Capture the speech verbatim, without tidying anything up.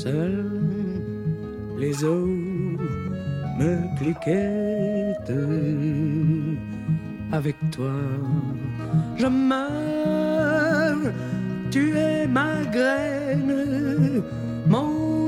seul, les eaux me cliquettent. Avec toi, je meurs, tu es ma graine, mon